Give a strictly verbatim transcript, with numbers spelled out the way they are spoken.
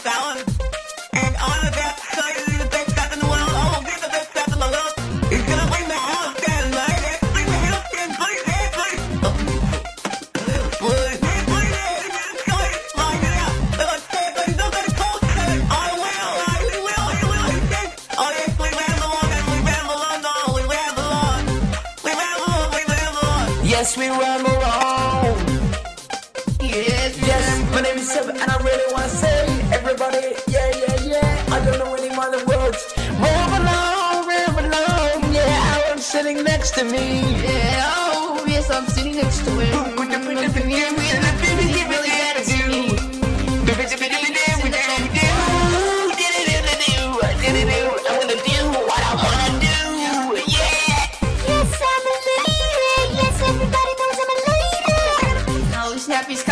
Fallon, and I'm the best guy, the best guy in the world. I will be the best guy in the world. He's gonna bring the house down, lady. Bring the house down, please, hey, please. Please, hey, please, hey, please, line it out. Let's say, but he's not gonna talk to it. I will, I he will, he will, he says, oh yes, we ramble on and we ramble on, no, we ramble on. We ramble on, we ramble on. Yes, we ramble on. Yes, Yes, my name is Seven, and I really wanna say, everybody, yeah, yeah, yeah. I don't know any other words. Ramble on, ramble on, yeah. I'm sitting next to me. yeah, oh, yes, I'm sitting next to him. What the what the what the baby he really gotta do? Baby, baby, baby, baby, baby, do. I'm gonna do what I wanna do. Yeah. Yes, I'm a lady. Yes, everybody knows I'm a lady. Oh, Snappy's